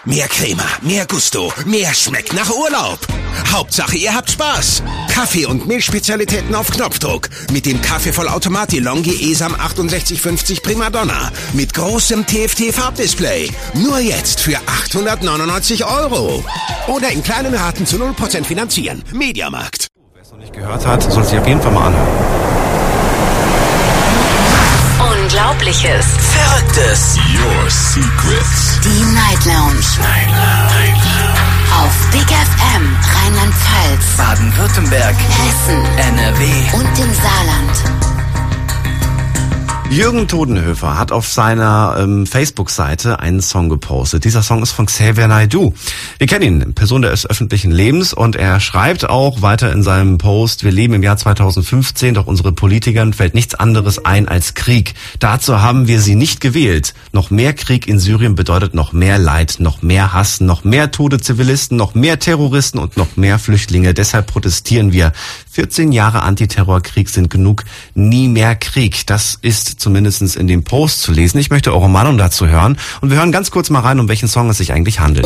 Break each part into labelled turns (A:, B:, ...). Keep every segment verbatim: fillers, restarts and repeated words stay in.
A: Mehr Crema, mehr Gusto, mehr schmeckt nach Urlaub. Hauptsache, ihr habt Spaß. Kaffee- und Milchspezialitäten auf Knopfdruck. Mit dem Kaffeevollautomat DeLonghi ESAM achtundsechzig fünfzig Primadonna. Mit großem T F T-Farbdisplay. Nur jetzt für achthundertneunundneunzig Euro. Oder in kleinen Raten zu null Prozent finanzieren. Mediamarkt.
B: Wer es noch nicht gehört hat, soll sich auf jeden Fall mal anhören.
C: Unglaubliches,
A: Verrücktes, Your Secrets.
C: die Night Lounge.
A: Night Lounge.
C: Auf Big F M, Rheinland-Pfalz,
D: Baden-Württemberg,
C: Hessen
D: N R W
C: und im Saarland.
B: Jürgen Todenhöfer hat auf seiner ähm, Facebook-Seite einen Song gepostet. Dieser Song ist von Xavier Naidoo. Wir kennen ihn, Person des öffentlichen Lebens, und er schreibt auch weiter in seinem Post: Wir leben im Jahr zweitausendfünfzehn, doch unsere Politikern fällt nichts anderes ein als Krieg. Dazu haben wir sie nicht gewählt. Noch mehr Krieg in Syrien bedeutet noch mehr Leid, noch mehr Hass, noch mehr tote Zivilisten, noch mehr Terroristen und noch mehr Flüchtlinge. Deshalb protestieren wir. vierzehn Jahre Antiterrorkrieg sind genug. Nie mehr Krieg. Das ist zumindest in dem Post zu lesen. Ich möchte eure Meinung dazu hören. Und wir hören ganz kurz mal rein, um welchen Song es sich eigentlich handelt.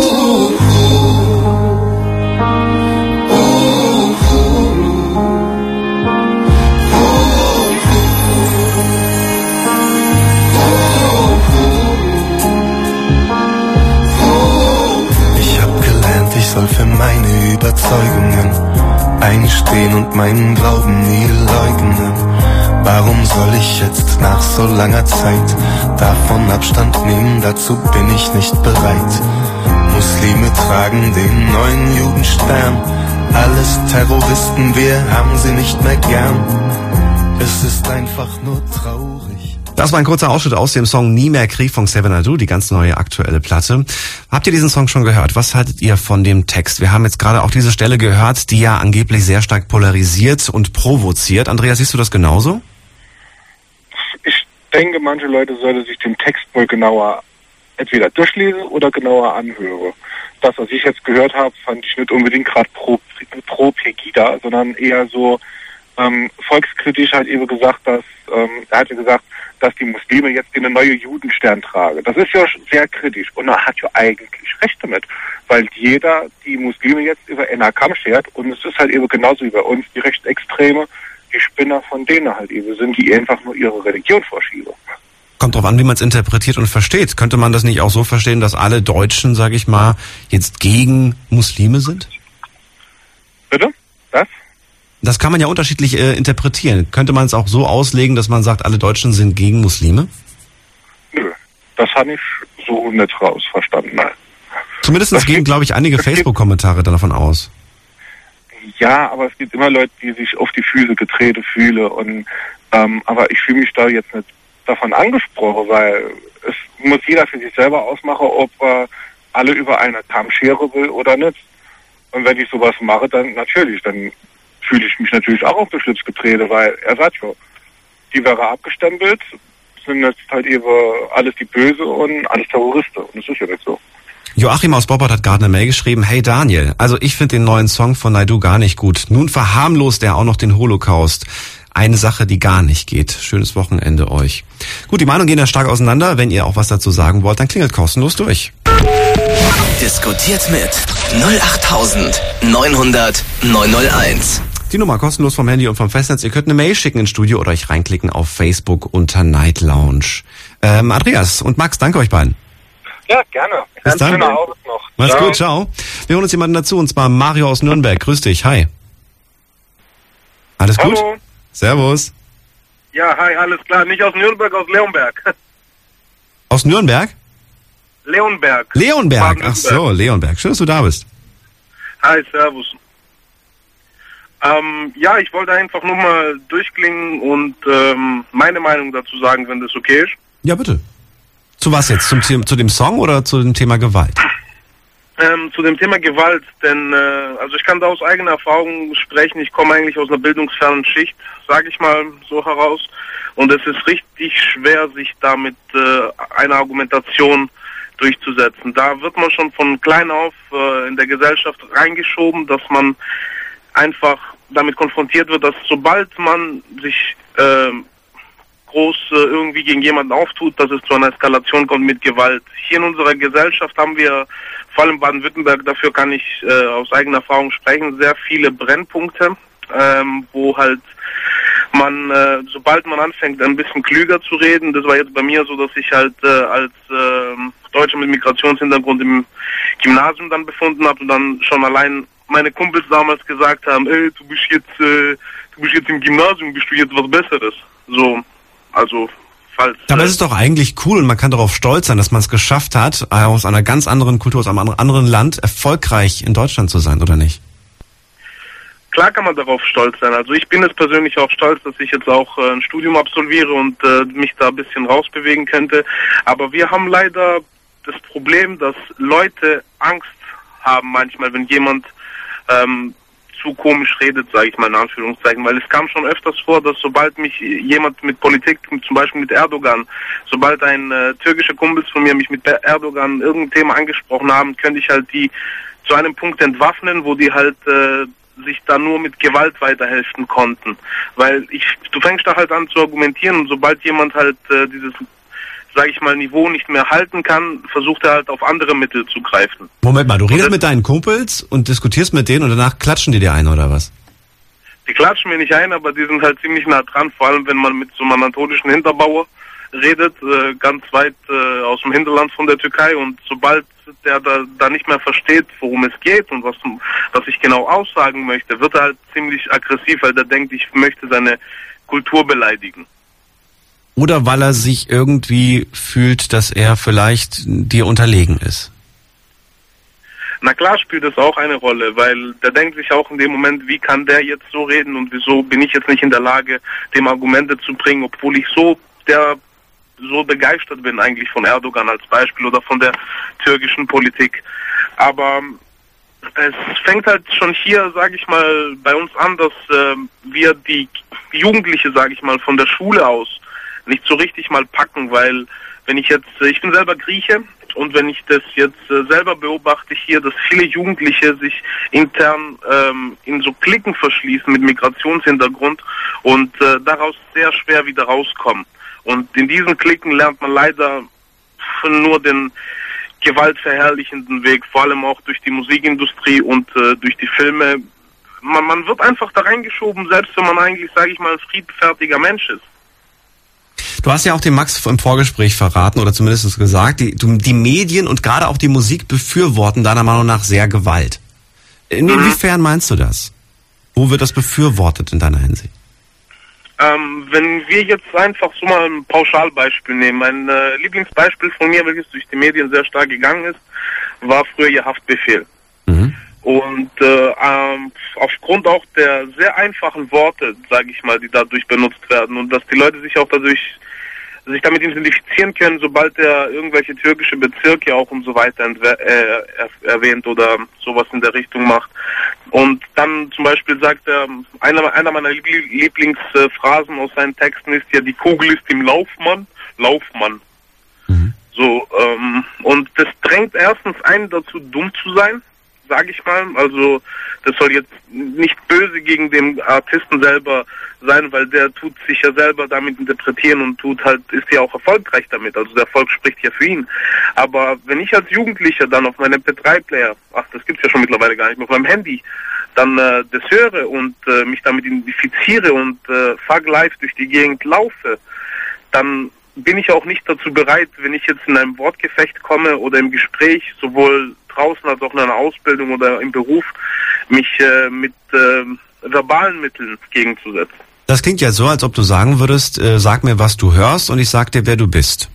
E: Ich hab gelernt, ich soll für meine Überzeugungen einstehen und meinen Glauben nie leugnen. Warum soll ich jetzt nach so langer Zeit davon Abstand nehmen? Dazu bin ich nicht bereit. Muslime tragen den neuen Judenstern. Alles Terroristen, wir haben sie nicht mehr gern. Es ist einfach nur traurig.
B: Das war ein kurzer Ausschnitt aus dem Song Nie mehr Krieg von Xavier Naidoo, die ganz neue aktuelle Platte. Habt ihr diesen Song schon gehört? Was haltet ihr von dem Text? Wir haben jetzt gerade auch diese Stelle gehört, die ja angeblich sehr stark polarisiert und provoziert. Andreas, siehst du das genauso?
F: Ich denke, manche Leute sollten sich den Text wohl genauer entweder durchlesen oder genauer anhören. Das, was ich jetzt gehört habe, fand ich nicht unbedingt gerade pro, pro Pegida, sondern eher so ähm, volkskritisch halt eben gesagt, dass ähm, er hatte gesagt, dass die Muslime jetzt den neuen Judenstern tragen. Das ist ja sehr kritisch und er hat ja eigentlich recht damit, weil jeder die Muslime jetzt über einen Kamm schert und es ist halt eben genauso wie bei uns, die Rechtsextreme, die Spinner von denen halt eben sind, die einfach nur ihre Religion vorschieben.
B: Kommt drauf an, wie man es interpretiert und versteht. Könnte man das nicht auch so verstehen, dass alle Deutschen, sage ich mal, jetzt gegen Muslime sind?
F: Bitte? Was?
B: Das kann man ja unterschiedlich äh, interpretieren. Könnte man es auch so auslegen, dass man sagt, alle Deutschen sind gegen Muslime?
F: Nö, das habe ich so nicht raus verstanden. Nein.
B: Zumindest das gehen, glaube ich, einige Facebook-Kommentare davon aus.
F: Ja, aber es gibt immer Leute, die sich auf die Füße getreten fühlen. Und, ähm, aber ich fühle mich da jetzt nicht davon angesprochen, weil es muss jeder für sich selber ausmachen, ob er alle über eine Kamm scheren will oder nicht. Und wenn ich sowas mache, dann natürlich, dann fühle ich mich natürlich auch auf den Schlips getreten, weil er sagt ja, die wäre abgestempelt, sind jetzt halt eben alles die Böse und alles Terroristen. Und das ist ja nicht so.
B: Joachim aus Boppard hat gerade eine Mail geschrieben: Hey Daniel, also ich finde den neuen Song von Naidoo gar nicht gut. Nun verharmlost er auch noch den Holocaust. Eine Sache, die gar nicht geht. Schönes Wochenende euch. Gut, die Meinungen gehen ja stark auseinander. Wenn ihr auch was dazu sagen wollt, dann klingelt kostenlos durch.
D: Diskutiert mit null acht neun hundert neun null eins.
B: Die Nummer kostenlos vom Handy und vom Festnetz. Ihr könnt eine Mail schicken ins Studio oder euch reinklicken auf Facebook unter Night Lounge. Ähm, Andreas und Max, danke euch beiden.
F: Ja, gerne.
B: Bis dann.
F: Schöner Abend noch.
B: Mach's
F: Ciao.
B: gut, ciao. Wir holen uns jemanden dazu, und zwar Mario aus Nürnberg. Grüß dich, hi. Alles gut?
G: Hallo.
B: Servus.
G: Ja, hi, alles klar. Nicht aus Nürnberg, aus Leonberg.
B: Aus Nürnberg?
G: Leonberg.
B: Leonberg, ach so, Leonberg. Schön, dass du da bist.
G: Hi, servus. Ähm, ja, ich wollte einfach nur mal durchklingen und ähm, meine Meinung dazu sagen, wenn das okay ist.
B: Ja, bitte. Zu was jetzt? Zum, zu dem Song oder zu dem Thema Gewalt?
G: Ähm, zu dem Thema Gewalt, denn äh, also ich kann da aus eigener Erfahrung sprechen. Ich komme eigentlich aus einer bildungsfernen Schicht, sage ich mal so heraus. Und es ist richtig schwer, sich damit äh, eine Argumentation durchzusetzen. Da wird man schon von klein auf äh, in der Gesellschaft reingeschoben, dass man einfach damit konfrontiert wird, dass sobald man sich äh, groß äh, irgendwie gegen jemanden auftut, dass es zu einer Eskalation kommt mit Gewalt. Hier in unserer Gesellschaft haben wir vor allem Baden-Württemberg, dafür kann ich äh, aus eigener Erfahrung sprechen, sehr viele Brennpunkte, ähm, wo halt man, äh, sobald man anfängt, ein bisschen klüger zu reden, das war jetzt bei mir so, dass ich halt äh, als äh, Deutscher mit Migrationshintergrund im Gymnasium dann befunden habe und dann schon allein meine Kumpels damals gesagt haben, ey, du bist jetzt, äh, du bist jetzt im Gymnasium, bist du jetzt was Besseres. So, also, falls...
B: Aber es ist doch eigentlich cool und man kann darauf stolz sein, dass man es geschafft hat, aus einer ganz anderen Kultur, aus einem anderen Land erfolgreich in Deutschland zu sein, oder nicht?
G: Klar kann man darauf stolz sein. Also ich bin jetzt persönlich auch stolz, dass ich jetzt auch äh, ein Studium absolviere und äh, mich da ein bisschen rausbewegen könnte. Aber wir haben leider das Problem, dass Leute Angst haben manchmal, wenn jemand ähm, zu komisch redet, sage ich mal in Anführungszeichen. Weil es kam schon öfters vor, dass sobald mich jemand mit Politik, zum Beispiel mit Erdogan, sobald ein äh, türkischer Kumpels von mir mich mit Erdogan irgendein Thema angesprochen haben, könnte ich halt die zu einem Punkt entwaffnen, wo die halt... Äh, sich da nur mit Gewalt weiterhelfen konnten. Weil ich, du fängst da halt an zu argumentieren und sobald jemand halt äh, dieses, sag ich mal, Niveau nicht mehr halten kann, versucht er halt auf andere Mittel zu greifen.
B: Moment mal, du redest mit deinen Kumpels und diskutierst mit denen und danach klatschen die dir ein, oder was?
G: Die klatschen mir nicht ein, aber die sind halt ziemlich nah dran, vor allem wenn man mit so einem anatolischen Hinterbauer redet, äh, ganz weit äh, aus dem Hinterland von der Türkei und sobald der da, da nicht mehr versteht, worum es geht und was, was ich genau aussagen möchte, wird er halt ziemlich aggressiv, weil der denkt, ich möchte seine Kultur beleidigen.
B: Oder weil er sich irgendwie fühlt, dass er vielleicht dir unterlegen ist.
G: Na klar spielt das auch eine Rolle, weil der denkt sich auch in dem Moment, wie kann der jetzt so reden und wieso bin ich jetzt nicht in der Lage, dem Argumente zu bringen, obwohl ich so der so begeistert bin eigentlich von Erdogan als Beispiel oder von der türkischen Politik. Aber es fängt halt schon hier, sage ich mal, bei uns an, dass äh, wir die Jugendliche, sage ich mal, von der Schule aus nicht so richtig mal packen, weil wenn ich jetzt, ich bin selber Grieche und wenn ich das jetzt äh, selber beobachte hier, dass viele Jugendliche sich intern ähm, in so Cliquen verschließen mit Migrationshintergrund und äh, daraus sehr schwer wieder rauskommen. Und in diesen Cliquen lernt man leider nur den gewaltverherrlichenden Weg, vor allem auch durch die Musikindustrie und äh, durch die Filme. Man, man wird einfach da reingeschoben, selbst wenn man eigentlich, sage ich mal, ein friedfertiger Mensch ist.
B: Du hast ja auch dem Max im Vorgespräch verraten oder zumindest gesagt, die, die Medien und gerade auch die Musik befürworten deiner Meinung nach sehr Gewalt. Inwiefern meinst du das? Wo wird das befürwortet in deiner Hinsicht?
G: Ähm, wenn wir jetzt einfach so mal ein Pauschalbeispiel nehmen, ein äh, Lieblingsbeispiel von mir, welches durch die Medien sehr stark gegangen ist, war früher ihr Haftbefehl. Mhm. Und äh, ähm, aufgrund auch der sehr einfachen Worte, sage ich mal, die dadurch benutzt werden und dass die Leute sich auch dadurch sich damit identifizieren können, sobald er irgendwelche türkische Bezirke auch und so weiter entwe- äh, erwähnt oder sowas in der Richtung macht. Und dann zum Beispiel sagt er, einer, einer meiner Lieblingsphrasen aus seinen Texten ist ja, die Kugel ist im Laufmann, Laufmann. Mhm. So, ähm, und das drängt erstens einen dazu, dumm zu sein, sage ich mal. Also das soll jetzt nicht böse gegen den Artisten selber sein, weil der tut sich ja selber damit interpretieren und tut halt, ist ja auch erfolgreich damit. Also der Erfolg spricht ja für ihn. Aber wenn ich als Jugendlicher dann auf meinem M P drei Player, ach, das gibt's ja schon mittlerweile gar nicht mehr, auf meinem Handy, dann äh, das höre und äh, mich damit identifiziere und äh, fuck live durch die Gegend laufe, dann bin ich auch nicht dazu bereit, wenn ich jetzt in einem Wortgefecht komme oder im Gespräch, sowohl draußen als auch in einer Ausbildung oder im Beruf, mich äh, mit äh, verbalen Mitteln gegenzusetzen.
B: Das klingt ja so, als ob du sagen würdest, äh, sag mir, was du hörst und ich sag dir, wer du bist.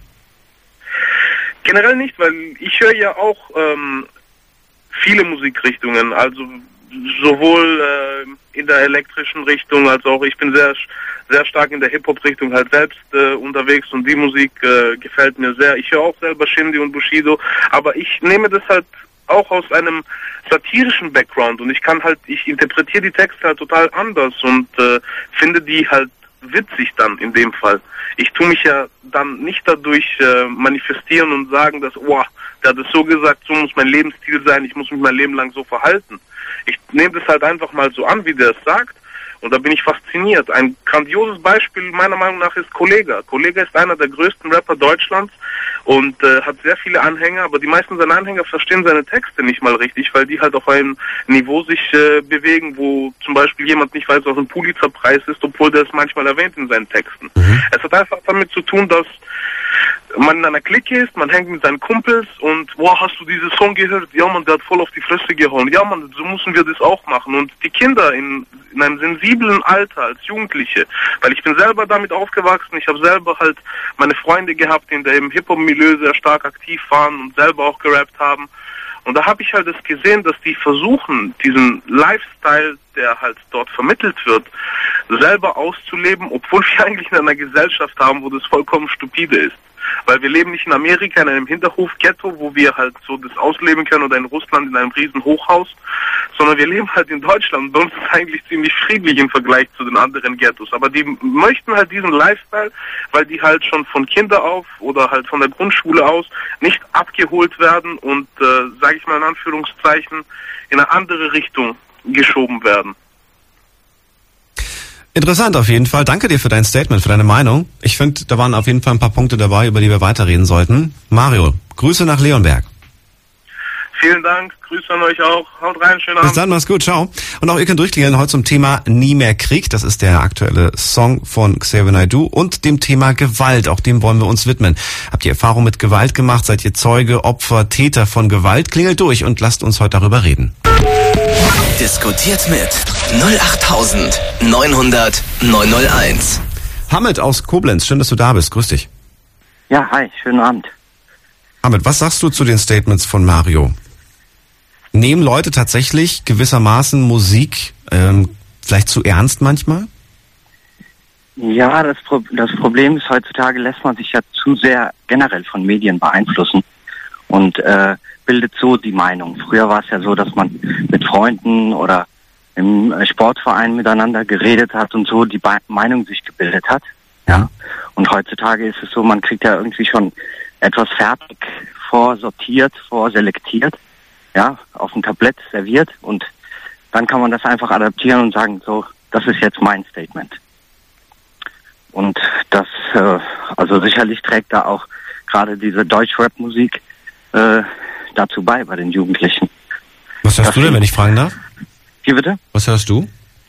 G: Generell nicht, weil ich höre ja auch ähm, viele Musikrichtungen, also sowohl äh, in der elektrischen Richtung als auch, ich bin sehr sehr stark in der Hip-Hop-Richtung halt selbst äh, unterwegs und die Musik äh, gefällt mir sehr. Ich höre auch selber Shindy und Bushido, aber ich nehme das halt auch aus einem satirischen Background und ich kann halt, ich interpretiere die Texte halt total anders und äh, finde die halt witzig dann in dem Fall. Ich tue mich ja dann nicht dadurch äh, manifestieren und sagen, dass, oh, der hat es so gesagt, so muss mein Lebensstil sein, ich muss mich mein Leben lang so verhalten. Ich nehme das halt einfach mal so an, wie der es sagt Und da bin ich fasziniert. Ein grandioses Beispiel meiner Meinung nach ist Kollega. Kollega ist einer der größten Rapper Deutschlands und äh, hat sehr viele Anhänger, aber die meisten seiner Anhänger verstehen seine Texte nicht mal richtig, weil die halt auf einem Niveau sich äh, bewegen, wo zum Beispiel jemand nicht weiß, was ein Pulitzerpreis ist, obwohl der es manchmal erwähnt in seinen Texten. Mhm. Es hat einfach damit zu tun, dass man in einer Clique ist, man hängt mit seinen Kumpels und, wow, hast du diesen Song gehört? Ja, man, der hat voll auf die Fresse gehauen. Ja, man, so müssen wir das auch machen. Und die Kinder in, in einem sensiblen Alter als Jugendliche, weil ich bin selber damit aufgewachsen, ich habe selber halt meine Freunde gehabt, die in dem Hip-Hop-Milieu sehr stark aktiv waren und selber auch gerappt haben. Und da habe ich halt das gesehen, dass die versuchen, diesen Lifestyle, der halt dort vermittelt wird, selber auszuleben, obwohl wir eigentlich in einer Gesellschaft haben, wo das vollkommen stupide ist. Weil wir leben nicht in Amerika in einem Hinterhof-Ghetto, wo wir halt so das ausleben können, oder in Russland in einem riesen Hochhaus, sondern wir leben halt in Deutschland. Bei uns ist es eigentlich ziemlich friedlich im Vergleich zu den anderen Ghettos. Aber die möchten halt diesen Lifestyle, weil die halt schon von Kinder auf oder halt von der Grundschule aus nicht abgeholt werden und, äh, sage ich mal in Anführungszeichen, in eine andere Richtung geschoben werden.
B: Interessant auf jeden Fall. Danke dir für dein Statement, für deine Meinung. Ich finde, da waren auf jeden Fall ein paar Punkte dabei, über die wir weiterreden sollten. Mario, Grüße nach Leonberg.
G: Vielen Dank, Grüße an euch auch. Haut rein, schönen Abend.
B: Bis dann, mach's gut, ciao. Und auch ihr könnt durchklicken heute zum Thema Nie mehr Krieg. Das ist der aktuelle Song von Xavier Naidoo und dem Thema Gewalt. Auch dem wollen wir uns widmen. Habt ihr Erfahrung mit Gewalt gemacht? Seid ihr Zeuge, Opfer, Täter von Gewalt? Klingelt durch und lasst uns heute darüber reden.
D: Diskutiert mit null acht neun null null neun null eins.
B: Hamid aus Koblenz, schön, dass du da bist. Grüß dich.
H: Ja, hi, schönen Abend.
B: Hamid, was sagst du zu den Statements von Mario? Nehmen Leute tatsächlich gewissermaßen Musik ähm, vielleicht zu ernst manchmal?
H: Ja, das, Pro- das Problem ist, heutzutage lässt man sich ja zu sehr generell von Medien beeinflussen und äh, bildet so die Meinung. Früher war es ja so, dass man mit Freunden oder im Sportverein miteinander geredet hat und so die Be- Meinung sich gebildet hat. Ja. Und heutzutage ist es so, man kriegt ja irgendwie schon etwas fertig vorsortiert, vorselektiert, ja, auf dem Tablett serviert und dann kann man das einfach adaptieren und sagen, so, das ist jetzt mein Statement. Und das, äh, also sicherlich trägt da auch gerade diese Deutsch-Rap-Musik äh, dazu bei, bei den Jugendlichen.
B: Was hörst das du denn, wenn ich fragen darf?
H: Wie bitte?
B: Was hörst du?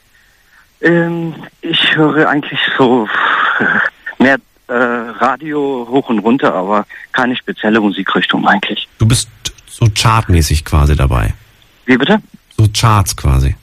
H: Ähm, ich höre eigentlich so mehr äh, Radio hoch und runter, aber keine spezielle Musikrichtung eigentlich.
B: Du bist so chartmäßig quasi dabei.
H: Wie bitte?
B: So Charts quasi.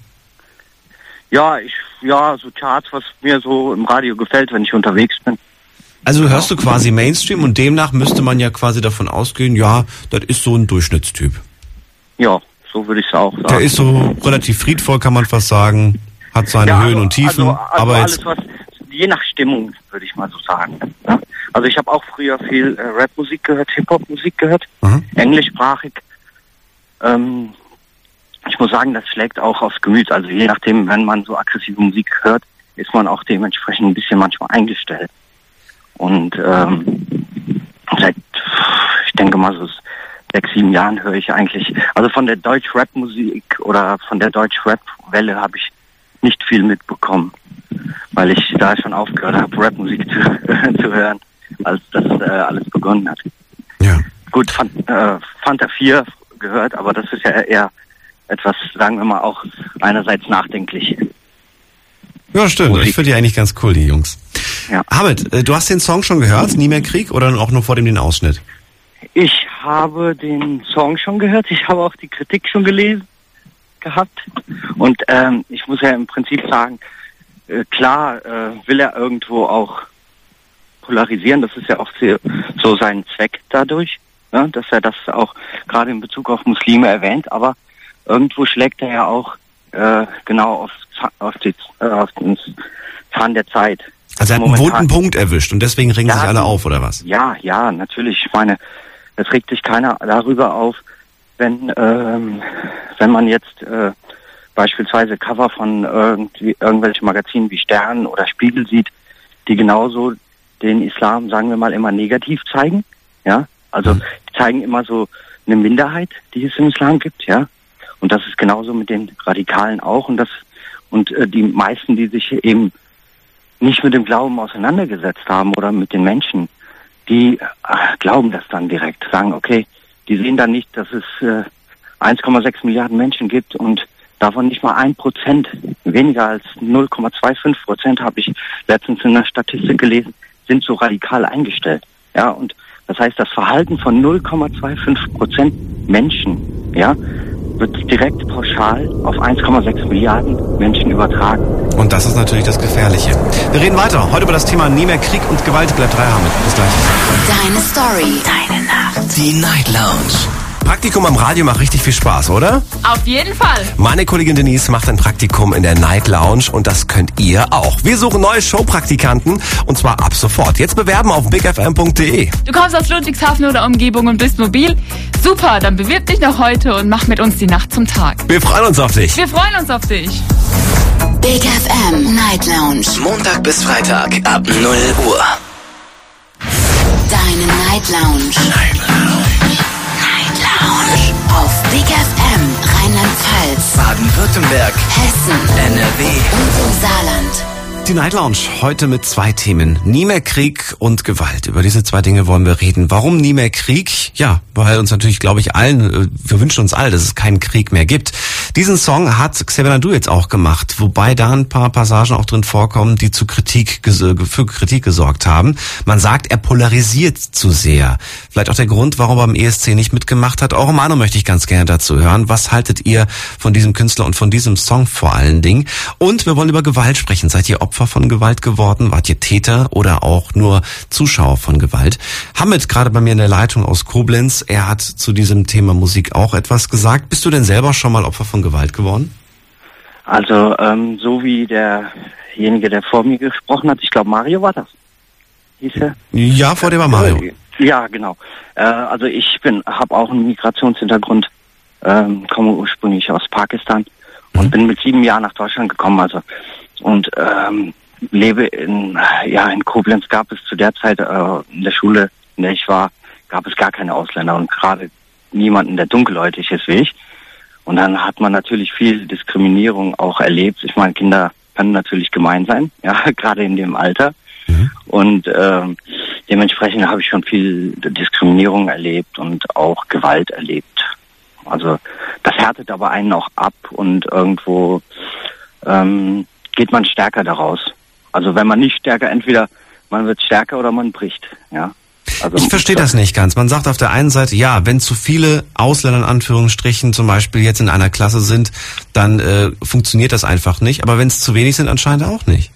H: Ja, ich, ja, so Charts, was mir so im Radio gefällt, wenn ich unterwegs bin.
B: Also hörst du quasi Mainstream und demnach müsste man ja quasi davon ausgehen, ja, das ist so ein Durchschnittstyp.
H: Ja, so würde ich es auch sagen.
B: Der ist so relativ friedvoll, kann man fast sagen, hat seine
H: ja,
B: Höhen
H: also,
B: und Tiefen,
H: also, also
B: aber
H: alles,
B: jetzt...
H: was, je nach Stimmung, würde ich mal so sagen. Ja? Also ich habe auch früher viel äh, Rapmusik gehört, Hip-Hop-Musik gehört,
B: Mhm.
H: englischsprachig. Ähm, ich muss sagen, das schlägt auch aufs Gemüt. Also je nachdem, wenn man so aggressive Musik hört, ist man auch dementsprechend ein bisschen manchmal eingestellt. Und ähm, seit, ich denke mal so sechs, sieben Jahren höre ich eigentlich, also von der Deutsch-Rap-Musik oder von der Deutsch-Rap-Welle habe ich nicht viel mitbekommen, weil ich da schon aufgehört habe, Rap-Musik zu, zu hören, als das äh, alles begonnen hat.
B: Ja.
H: Gut, Fan, äh, Fanta vier gehört, aber das ist ja eher etwas, sagen wir mal, auch einerseits nachdenklich.
B: Ja, stimmt.
H: Musik.
B: Ich finde die eigentlich ganz cool, die Jungs.
H: Ja.
B: Hamid, äh, du hast den Song schon gehört, Nie mehr Krieg, oder auch nur vor dem den Ausschnitt?
H: Ich habe den Song schon gehört, ich habe auch die Kritik schon gelesen gehabt und ähm, ich muss ja im Prinzip sagen, äh, klar äh, will er irgendwo auch polarisieren, das ist ja auch so sein Zweck dadurch, ne, dass er das auch gerade in Bezug auf Muslime erwähnt, aber irgendwo schlägt er ja auch äh, genau auf, auf, die, äh, auf den Zahn der Zeit.
B: Also er hat einen wunden Punkt erwischt und deswegen regen
H: ja,
B: sich alle auf, oder was?
H: Ja, ja, natürlich. Ich meine, es regt sich keiner darüber auf, wenn ähm, wenn man jetzt äh, beispielsweise Cover von irgendwie irgendwelchen Magazinen wie Stern oder Spiegel sieht, die genauso den Islam, sagen wir mal, immer negativ zeigen. Ja, also
B: Mhm.
H: die zeigen immer so eine Minderheit, die es im Islam gibt. Ja, und das ist genauso mit den Radikalen auch. Und das Und äh, die meisten, die sich eben nicht mit dem Glauben auseinandergesetzt haben oder mit den Menschen, die äh, glauben das dann direkt, sagen, okay, die sehen dann nicht, dass es äh, eins Komma sechs Milliarden Menschen gibt und davon nicht mal ein Prozent, weniger als null Komma fünfundzwanzig Prozent, habe ich letztens in der Statistik gelesen, sind so radikal eingestellt. Ja, und das heißt, das Verhalten von null Komma fünfundzwanzig Prozent Menschen, ja, wird direkt pauschal auf eins Komma sechs Milliarden Menschen übertragen.
B: Und das ist natürlich das Gefährliche. Wir reden weiter. Heute über das Thema Nie mehr Krieg und Gewalt. Bleibt dran mit. Bis gleich.
C: Deine Story. Deine Nacht.
D: Die Night Lounge.
A: Praktikum am Radio macht richtig viel Spaß, oder?
I: Auf jeden Fall.
A: Meine Kollegin Denise macht ein Praktikum in der Night Lounge und das könnt ihr auch. Wir suchen neue Showpraktikanten und zwar ab sofort. Jetzt bewerben auf big f m punkt d e.
I: Du kommst aus Ludwigshafen oder Umgebung und bist mobil? Super, dann bewirb dich noch heute und mach mit uns die Nacht zum Tag.
A: Wir freuen uns auf dich.
I: Wir freuen uns auf dich.
C: Big F M Night Lounge.
D: Montag bis Freitag ab null Uhr.
C: Deine Night Lounge.
D: Night Lounge.
C: Night Lounge. Auf Big F M Rheinland-Pfalz,
D: Baden-Württemberg,
C: Hessen,
D: N R W
C: und im Saarland.
B: Die Night Lounge heute mit zwei Themen. Nie mehr Krieg und Gewalt. Über diese zwei Dinge wollen wir reden. Warum nie mehr Krieg? Ja, weil uns natürlich, glaube ich, allen, wir wünschen uns alle, dass es keinen Krieg mehr gibt. Diesen Song hat Xavier Naidu jetzt auch gemacht, wobei da ein paar Passagen auch drin vorkommen, die zu Kritik, für Kritik gesorgt haben. Man sagt, er polarisiert zu sehr. Vielleicht auch der Grund, warum er beim E S C nicht mitgemacht hat. Eure Meinung möchte ich ganz gerne dazu hören. Was haltet ihr von diesem Künstler und von diesem Song vor allen Dingen? Und wir wollen über Gewalt sprechen. Seid ihr Opfer von Gewalt geworden? Wart ihr Täter oder auch nur Zuschauer von Gewalt? Hamid gerade bei mir in der Leitung aus Koblenz. Er hat zu diesem Thema Musik auch etwas gesagt. Bist du denn selber schon mal Opfer von Gewalt geworden?
H: Also ähm, so wie derjenige, der vor mir gesprochen hat, ich glaube Mario war das, hieß er?
B: Ja, vor dir war Mario.
H: Ja, genau. Äh, also ich bin, habe auch einen Migrationshintergrund, ähm, komme ursprünglich aus Pakistan und mhm. bin mit sieben Jahren nach Deutschland gekommen. Also und ähm, lebe in, ja, in Koblenz gab es zu der Zeit äh, in der Schule, in der ich war, gab es gar keine Ausländer und gerade niemanden, der dunkelhäutig ist wie ich. Und dann hat man natürlich viel Diskriminierung auch erlebt. Ich meine, Kinder können natürlich gemein sein, ja, gerade in dem Alter. Mhm. Und ähm, dementsprechend habe ich schon viel Diskriminierung erlebt und auch Gewalt erlebt. Also das härtet aber einen auch ab und irgendwo ähm, geht man stärker daraus. Also wenn man nicht stärker, entweder man wird stärker oder man bricht, ja. Also
B: ich verstehe das nicht ganz. Man sagt auf der einen Seite, ja, wenn zu viele Ausländer in Anführungsstrichen zum Beispiel jetzt in einer Klasse sind, dann äh, funktioniert das einfach nicht. Aber wenn es zu wenig sind, anscheinend auch nicht.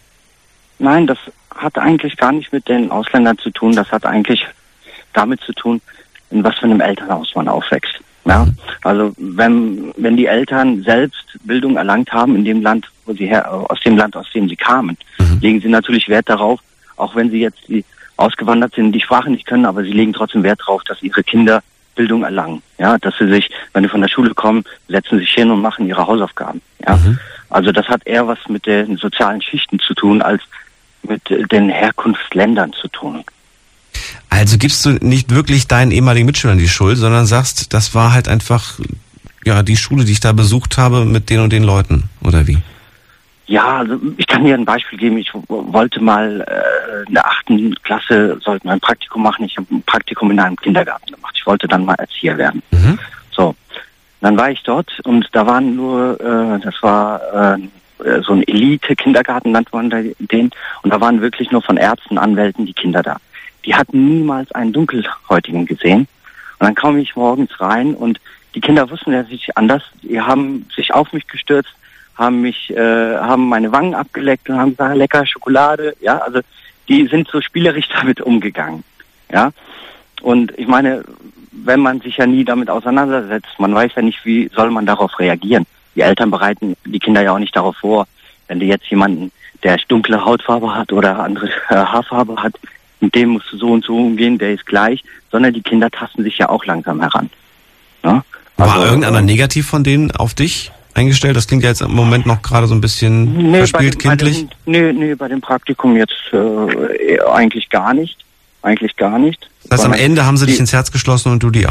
H: Nein, das hat eigentlich gar nicht mit den Ausländern zu tun. Das hat eigentlich damit zu tun, in was für einem Elternhaus man aufwächst. Ja, also wenn wenn die Eltern selbst Bildung erlangt haben in dem Land, wo sie her, aus dem Land, aus dem sie kamen, mhm. legen sie natürlich Wert darauf, auch wenn sie jetzt die ausgewandert sind, die Sprache nicht können, aber sie legen trotzdem Wert darauf, dass ihre Kinder Bildung erlangen. Ja, dass sie sich, wenn sie von der Schule kommen, setzen sich hin und machen ihre Hausaufgaben. Ja, mhm. also das hat eher was mit den sozialen Schichten zu tun, als mit den Herkunftsländern zu tun.
B: Also gibst du nicht wirklich deinen ehemaligen Mitschülern die Schuld, sondern sagst, das war halt einfach ja die Schule, die ich da besucht habe mit den und den Leuten, oder wie?
H: Ja, also ich kann dir ein Beispiel geben. Ich wollte mal äh, in der achten Klasse, sollten wir ein Praktikum machen. Ich habe ein Praktikum in einem Kindergarten gemacht. Ich wollte dann mal Erzieher werden. Mhm. So, dann war ich dort und da waren nur, äh, das war äh, so ein Elite-Kindergarten, nannte man den. Und da waren wirklich nur von Ärzten, Anwälten die Kinder da. Die hatten niemals einen Dunkelhäutigen gesehen. Und dann kam ich morgens rein und die Kinder wussten ja sich anders. Die haben sich auf mich gestürzt, haben mich, äh, haben meine Wangen abgeleckt und haben gesagt, lecker Schokolade. Ja, also die sind so spielerisch damit umgegangen. Ja, und ich meine, wenn man sich ja nie damit auseinandersetzt, man weiß ja nicht, wie soll man darauf reagieren. Die Eltern bereiten die Kinder ja auch nicht darauf vor, wenn du jetzt jemanden, der dunkle Hautfarbe hat oder andere äh, Haarfarbe hat, mit dem musst du so und so umgehen, der ist gleich, sondern die Kinder tasten sich ja auch langsam heran. Ja? Also,
B: war irgendeiner äh, negativ von denen auf dich eingestellt? Das klingt ja jetzt im Moment noch gerade so ein bisschen nee, verspielt, dem, kindlich.
H: Nee, nee, bei dem Praktikum jetzt äh, eigentlich gar nicht. Eigentlich gar nicht.
B: Das heißt, am Ende haben sie die, dich ins Herz geschlossen und du die auch?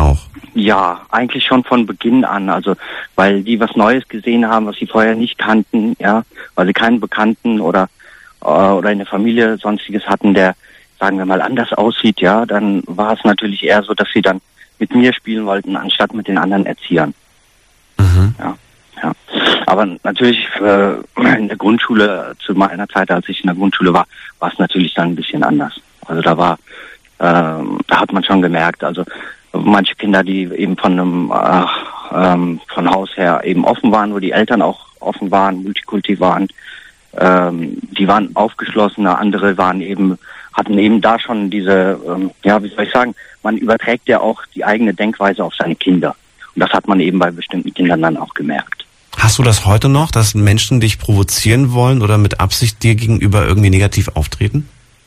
H: Ja, eigentlich schon von Beginn an, also weil die was Neues gesehen haben, was sie vorher nicht kannten, ja, weil sie keinen Bekannten oder äh, oder in der Familie sonstiges hatten, der, sagen wir mal, anders aussieht, ja, dann war es natürlich eher so, dass sie dann mit mir spielen wollten, anstatt mit den anderen Erziehern.
B: Mhm.
H: Ja, ja. Aber natürlich äh, in der Grundschule, zu meiner Zeit, als ich in der Grundschule war, war es natürlich dann ein bisschen anders. Also da war, äh, da hat man schon gemerkt, also manche Kinder, die eben von einem äh, ähm, von Haus her eben offen waren, wo die Eltern auch offen waren, Multikulti waren, ähm, die waren aufgeschlossener, andere waren eben, hatten eben da schon diese, ähm, ja, wie soll ich sagen, man überträgt ja auch die eigene Denkweise auf seine Kinder. Und das hat man eben bei bestimmten Kindern dann auch gemerkt.
B: Hast du das heute noch, dass Menschen dich provozieren wollen oder mit Absicht dir gegenüber irgendwie negativ auftreten?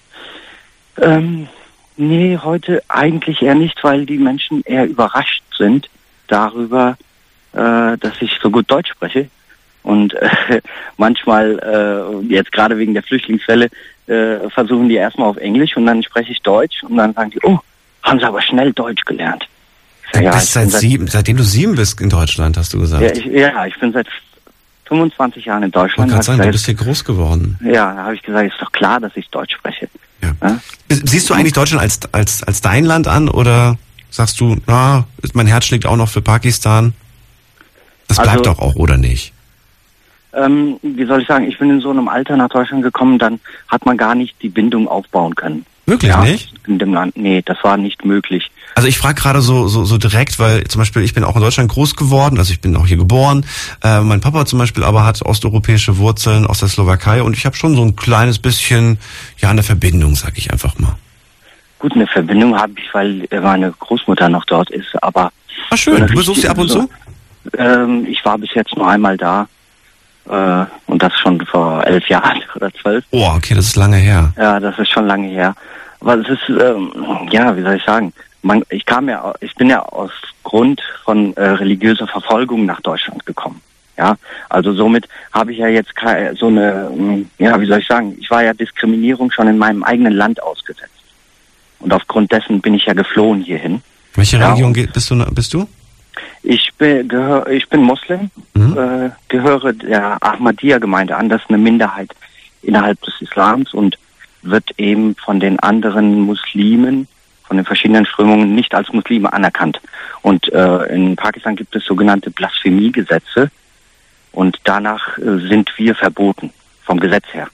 H: Ähm, nee, heute eigentlich eher nicht, weil die Menschen eher überrascht sind darüber, äh, dass ich so gut Deutsch spreche. Und äh, manchmal, äh, jetzt gerade wegen der Flüchtlingswelle, äh, versuchen die erstmal auf Englisch und dann spreche ich Deutsch und dann sagen die, oh, haben sie aber schnell Deutsch gelernt.
B: Du
H: ja,
B: bist seit
H: seit,
B: sieben, seitdem du sieben bist in Deutschland, hast du gesagt.
H: Ja, ich, ja, ich bin seit fünfundzwanzig Jahren in Deutschland.
B: Ich wollte gerade sagen, du bist hier groß geworden.
H: Ja, da habe ich gesagt, ist doch klar, dass ich Deutsch spreche.
B: Ja.
H: Ja?
B: Siehst du eigentlich Deutschland als, als, als dein Land an oder sagst du, na, mein Herz schlägt auch noch für Pakistan? Das bleibt
H: Also,
B: doch auch, oder nicht?
H: Ähm, wie soll ich sagen, ich bin in so einem Alter nach Deutschland gekommen, dann hat man gar nicht die Bindung aufbauen können.
B: Wirklich
H: ja,
B: nicht?
H: In dem Land, nee, das war nicht möglich.
B: Also ich frage gerade so, so so direkt, weil zum Beispiel ich bin auch in Deutschland groß geworden, also ich bin auch hier geboren. Äh, mein Papa zum Beispiel aber hat osteuropäische Wurzeln aus der Slowakei und ich habe schon so ein kleines bisschen, ja, eine Verbindung, sag ich einfach mal.
H: Gut, eine Verbindung habe ich, weil meine Großmutter noch dort ist, aber...
B: Ach schön, du besuchst sie ab und
H: so,
B: zu?
H: Ähm, ich war bis jetzt nur einmal da. Äh, und das schon vor elf Jahren oder zwölf.
B: Oh, okay, das ist lange her.
H: Ja, das ist schon lange her. Aber es ist, ähm, ja, wie soll ich sagen, man, ich kam ja, ich bin ja aus Grund von äh, religiöser Verfolgung nach Deutschland gekommen. Ja, also somit habe ich ja jetzt keine, so eine, ja, wie soll ich sagen, ich war ja Diskriminierung schon in meinem eigenen Land ausgesetzt. Und aufgrund dessen bin ich ja geflohen hierhin.
B: Welche
H: ja,
B: Religion bist du? Bist du?
H: Ich bin, gehör, ich bin Muslim, mhm. äh, gehöre der Ahmadiyya-Gemeinde an, das ist eine Minderheit innerhalb des Islams und wird eben von den anderen Muslimen, von den verschiedenen Strömungen nicht als Muslime anerkannt. Und äh, in Pakistan gibt es sogenannte Blasphemiegesetze und danach äh, sind wir verboten, vom Gesetz her.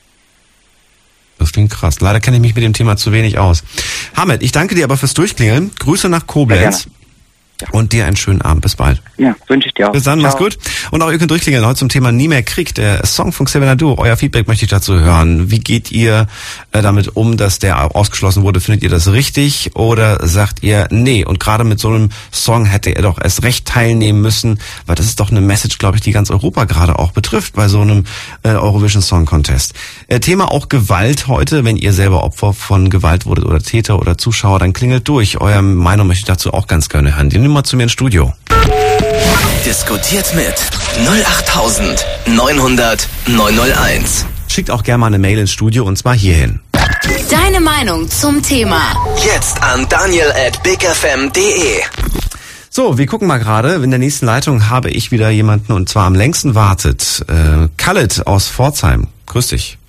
B: Das klingt krass. Leider kenne ich mich mit dem Thema zu wenig aus. Hamed, ich danke dir aber fürs Durchklingeln. Grüße nach Koblenz. Ja. Und dir einen schönen Abend. Bis bald.
H: Ja, wünsche ich dir auch.
B: Bis dann,
H: Ciao.
B: mach's gut. Und auch ihr könnt durchklingeln heute zum Thema Nie mehr Krieg, der Song von Xavier Naidoo. Euer Feedback möchte ich dazu hören. Wie geht ihr äh, damit um, dass der ausgeschlossen wurde? Findet ihr das richtig oder sagt ihr, nee, und gerade mit so einem Song hätte er doch erst recht teilnehmen müssen, weil das ist doch eine Message, glaube ich, die ganz Europa gerade auch betrifft bei so einem äh, Eurovision Song Contest. Äh, Thema auch Gewalt heute. Wenn ihr selber Opfer von Gewalt wurdet oder Täter oder Zuschauer, dann klingelt durch. Eure Meinung möchte ich dazu auch ganz gerne hören. Die Nummer zu mir ins Studio.
D: Diskutiert mit null acht neun hundert neun null eins.
B: Schickt auch gerne mal eine Mail ins Studio und zwar hierhin.
C: Deine Meinung zum Thema.
D: Jetzt an daniel at bigfm punkt de.
B: So, wir gucken mal gerade. In der nächsten Leitung habe ich wieder jemanden und zwar am längsten wartet. Äh, Khaled aus Pforzheim. Grüß dich.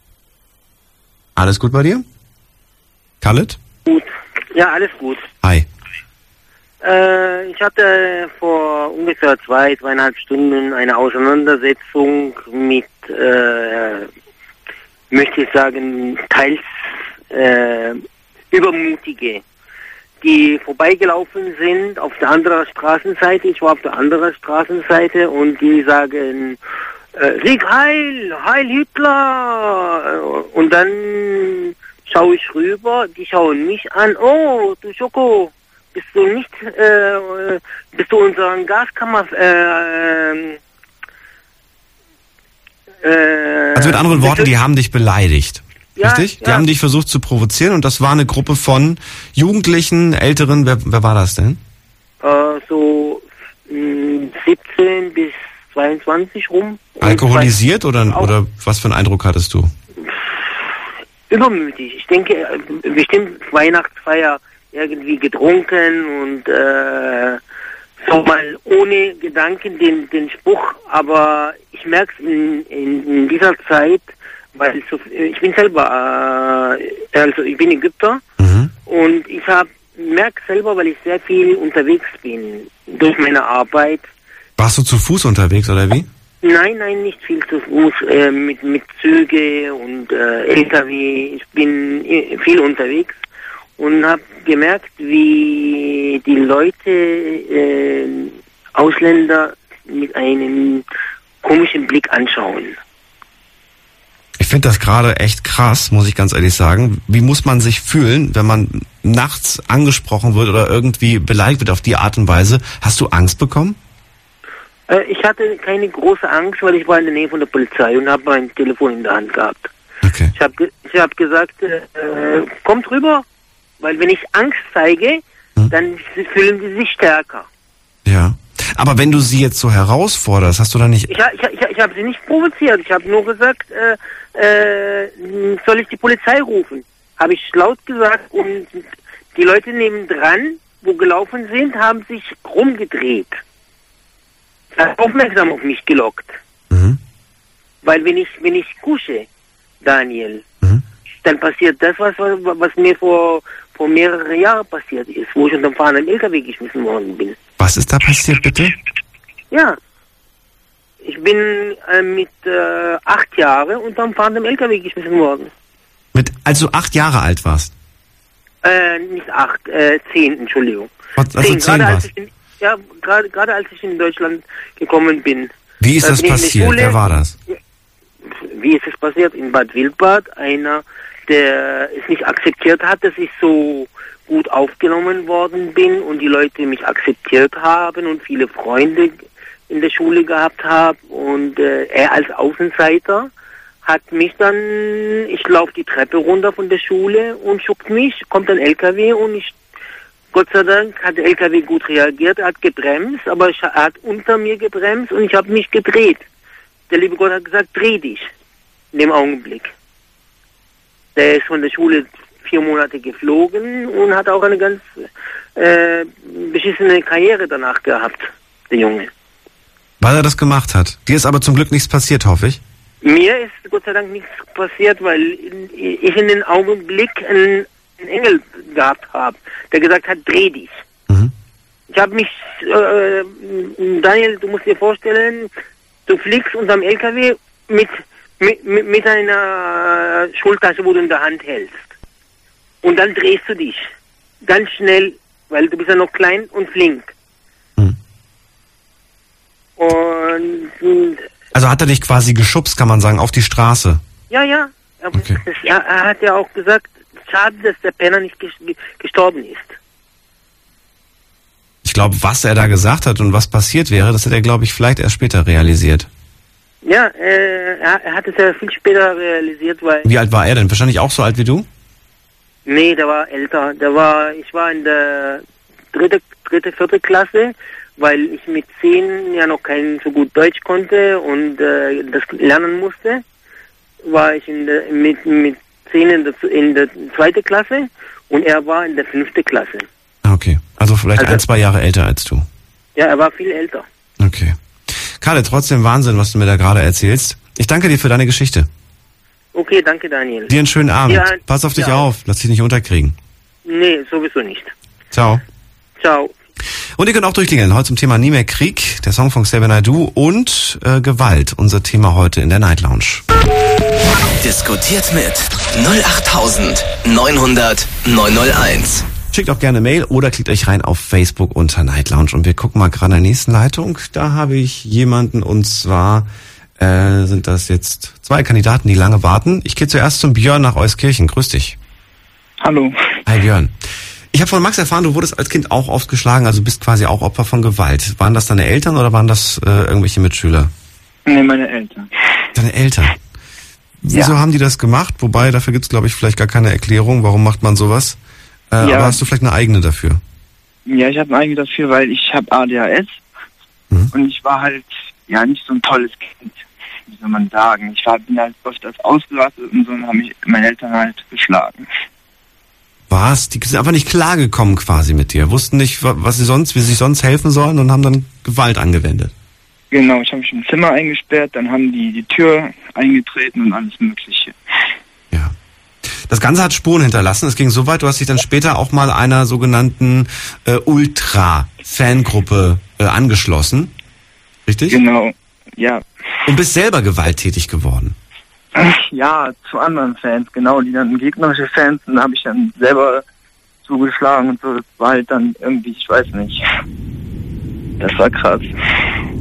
B: Alles gut bei dir? Khaled?
J: Gut. Ja, alles gut.
B: Hi.
J: Äh, ich hatte vor ungefähr zwei, zweieinhalb Stunden eine Auseinandersetzung mit, äh, möchte ich sagen, teils äh, Übermutige, die vorbeigelaufen sind auf der anderen Straßenseite. Ich war auf der anderen Straßenseite und die sagen, äh, Sieg Heil, Heil Hitler! Und dann schaue ich rüber, die schauen mich an, oh, du Schoko, bist du nicht, äh, bist du unseren Gaskammer, äh, äh,
B: Also mit anderen Worten, die haben dich beleidigt.
J: Ja,
B: richtig? Die
J: ja.
B: haben dich versucht zu provozieren und das war eine Gruppe von Jugendlichen, Älteren, wer, wer war das denn?
J: Äh, so mh, siebzehn bis zweiundzwanzig rum.
B: Alkoholisiert oder, oder was für einen Eindruck hattest du?
J: Übermütig. Ich denke, äh, bestimmt Weihnachtsfeier irgendwie getrunken und äh, so mal ohne Gedanken den, den Spruch, aber ich merke es in, in, in dieser Zeit, weil so, ich bin selber, äh, also ich bin Ägypter mhm. und ich habe merke selber, weil ich sehr viel unterwegs bin durch meine Arbeit.
B: Warst du zu Fuß unterwegs oder wie?
J: Nein, nein, nicht viel zu Fuß, äh, mit, mit Züge und äh, L K W. Ich bin äh, viel unterwegs und habe gemerkt, wie die Leute, äh, Ausländer mit einem komischen Blick anschauen.
B: Ich finde das gerade echt krass, muss ich ganz ehrlich sagen. Wie muss man sich fühlen, wenn man nachts angesprochen wird oder irgendwie beleidigt wird auf die Art und Weise? Hast du Angst bekommen?
J: Äh, ich hatte keine große Angst, weil ich war in der Nähe von der Polizei und habe mein Telefon in der Hand gehabt.
B: Okay.
J: Ich habe ich hab gesagt, äh, kommt rüber, weil wenn ich Angst zeige, hm. dann fühlen sie sich stärker.
B: Ja. Aber wenn du sie jetzt so herausforderst, hast du da nicht...
J: Ich, ich, ich, ich habe sie nicht provoziert. Ich habe nur gesagt, äh, äh, soll ich die Polizei rufen? Habe ich laut gesagt und die Leute nebendran, wo gelaufen sind, haben sich rumgedreht. Das hat aufmerksam auf mich gelockt. Mhm. Weil wenn ich, wenn ich kusche, Daniel, mhm. dann passiert das, was, was mir vor, vor mehreren Jahren passiert ist, wo ich unterm fahrenden L K W geschmissen worden bin.
B: Was ist da passiert, bitte?
J: Ja, ich bin äh, mit äh, acht Jahren unterm fahrenden L K W geschmissen worden.
B: Mit, als du acht Jahre alt warst?
J: Äh, nicht acht, äh, zehn, Entschuldigung.
B: Was, also
J: zehn,
B: zehn
J: gerade
B: warst?
J: als ich in, ja, gerade gerade als ich in Deutschland gekommen bin.
B: Wie ist das
J: bin
B: passiert?
J: Schule,
B: Wer war das?
J: Wie ist es passiert? In Bad Wildbad, einer, der es nicht akzeptiert hat, dass ich so gut aufgenommen worden bin und die Leute mich akzeptiert haben und viele Freunde in der Schule gehabt habe und äh, er als Außenseiter hat mich dann, ich laufe die Treppe runter von der Schule und schuckt mich, kommt ein L K W und ich, Gott sei Dank hat der L K W gut reagiert, er hat gebremst, aber ich, er hat unter mir gebremst und ich habe mich gedreht. Der liebe Gott hat gesagt, dreh dich in dem Augenblick. Der ist von der Schule vier Monate geflogen und hat auch eine ganz äh, beschissene Karriere danach gehabt, der Junge.
B: Weil er das gemacht hat. Dir ist aber zum Glück nichts passiert, hoffe ich.
J: Mir ist Gott sei Dank nichts passiert, weil ich in den Augenblick einen, einen Engel gehabt habe, der gesagt hat, dreh dich. Mhm. Ich habe mich, äh, Daniel, du musst dir vorstellen, du fliegst unterm L K W mit, mit, mit einer Schultasche, wo du in der Hand hältst. Und dann drehst du dich. Ganz schnell, weil du bist ja noch klein und flink. Hm. Und...
B: Also hat er dich quasi geschubst, kann man sagen, auf die Straße?
J: Ja, ja. Aber
B: okay.
J: das, er, er hat ja auch gesagt, schade, dass der Penner nicht gestorben ist.
B: Ich glaube, was er da gesagt hat und was passiert wäre, das hat er, glaube ich, vielleicht erst später realisiert.
J: Ja, äh, er, er hat es ja viel später realisiert, weil...
B: Wie alt war er denn? Wahrscheinlich auch so alt wie du?
J: Nee, der war älter. Der war, ich war in der dritte, dritte, vierte Klasse, weil ich mit zehn ja noch kein so gut Deutsch konnte und äh, das lernen musste. War ich in der, mit, mit zehn in der, in der zweite Klasse und er war in der fünfte Klasse.
B: Okay, also vielleicht also, ein, zwei Jahre älter als du.
J: Ja, er war viel älter.
B: Okay. Kalle, trotzdem Wahnsinn, was du mir da gerade erzählst. Ich danke dir für deine Geschichte.
J: Okay, danke Daniel.
B: Dir einen schönen Abend.
J: Ja,
B: pass auf dich
J: ja.
B: auf, lass dich nicht unterkriegen.
J: Nee, sowieso nicht.
B: Ciao.
J: Ciao.
B: Und ihr könnt auch durchklingeln. Heute zum Thema Nie mehr Krieg, der Song von Xavier Naidoo und äh, Gewalt. Unser Thema heute in der Night Lounge.
D: Diskutiert mit null acht neun null null neun null eins.
B: Schickt auch gerne Mail oder klickt euch rein auf Facebook unter Night Lounge. Und wir gucken mal gerade in der nächsten Leitung. Da habe ich jemanden und zwar äh, sind das jetzt zwei Kandidaten, die lange warten. Ich gehe zuerst zum Björn nach Euskirchen. Grüß dich.
K: Hallo.
B: Hi Björn. Ich habe von Max erfahren, du wurdest als Kind auch oft geschlagen, also bist quasi auch Opfer von Gewalt. Waren das deine Eltern oder waren das äh, irgendwelche Mitschüler?
K: Nee, meine Eltern.
B: Deine Eltern? Wieso ja. haben die das gemacht? Wobei, dafür gibt's glaube ich vielleicht gar keine Erklärung, warum macht man sowas. Äh, ja. Aber hast du vielleicht eine eigene dafür?
K: Ja, ich habe eine eigene dafür, weil ich habe A D H S mhm. und ich war halt ja nicht so ein tolles Kind, wie soll man sagen. Ich war, bin halt öfters ausgerastet und so und haben mich meine Eltern halt geschlagen.
B: Was? Die sind einfach nicht klargekommen quasi mit dir, wussten nicht, was sie sonst, wie sie sonst helfen sollen und haben dann Gewalt angewendet.
K: Genau, ich habe mich im Zimmer eingesperrt, dann haben die die Tür eingetreten und alles Mögliche.
B: Ja. Das Ganze hat Spuren hinterlassen. Es ging so weit, du hast dich dann später auch mal einer sogenannten äh, Ultra-Fangruppe äh, angeschlossen. Richtig?
K: Genau, ja.
B: Und bist selber gewalttätig geworden.
K: Ja, zu anderen Fans, genau, die dann gegnerische Fans, und da habe ich dann selber zugeschlagen und so. Das war halt dann irgendwie, ich weiß nicht. Das war krass.